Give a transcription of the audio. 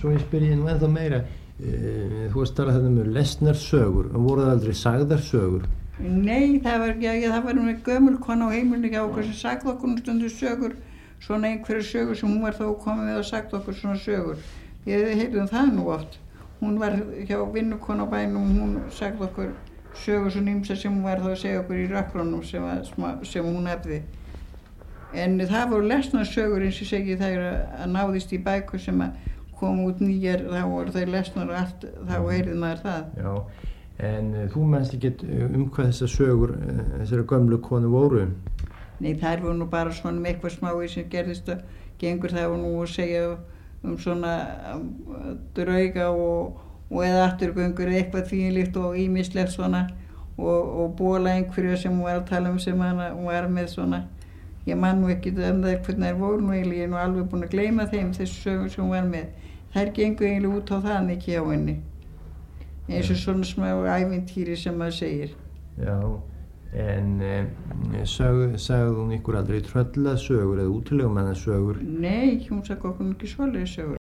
svo ég spyr ég nú ennþá meira, þú varst talað þetta lesnar sögur, voru það aldrei sagðar sögur? Nei, það var nú gömul kona á heimilinu hjá okkur sem sagði okkur stundu sögur, svona einhverju sögur sem hún var þá komið með og sagði okkur svona sögur. Ég heyrðum það nú oft. Hún var hjá vinnukona á bænum, hún sagði okkur sögur svona ýmsar sem hún var þá að segja okkur í rökkrunum sem hún hefði. En það voru lesnar sögur eins og segi það að náðist í bækur sem að koma út nýjar, þá voru þau lesnar og allt, þá heyrði maður það. Já, en þú mennst ekki hvað þessar sögur, þessari gömlu konu voru? Nei, þær voru nú bara svona eitthvað smái sem gerðist og gengur það nú að segja svona drauga og eða afturgöngur eða eitthvað þvílíkt og ýmislegt svona og bóla einhverju sem hún var að tala sem hún var með svona. Ég man nú ekki það hvernig þær voru nú eiginlega, ég er nú alveg búin að gleyma þeim þessu sögur sem hún var með. Þær gengur eiginlega út á það ekki á henni. Eins og svona smá ævintýri sem maður segir. Já, en sagði hún ykkur aldrei tröllasögur eða útilegumannasögur? Nei, hún sagði okkur ekki svoleiðis sögur.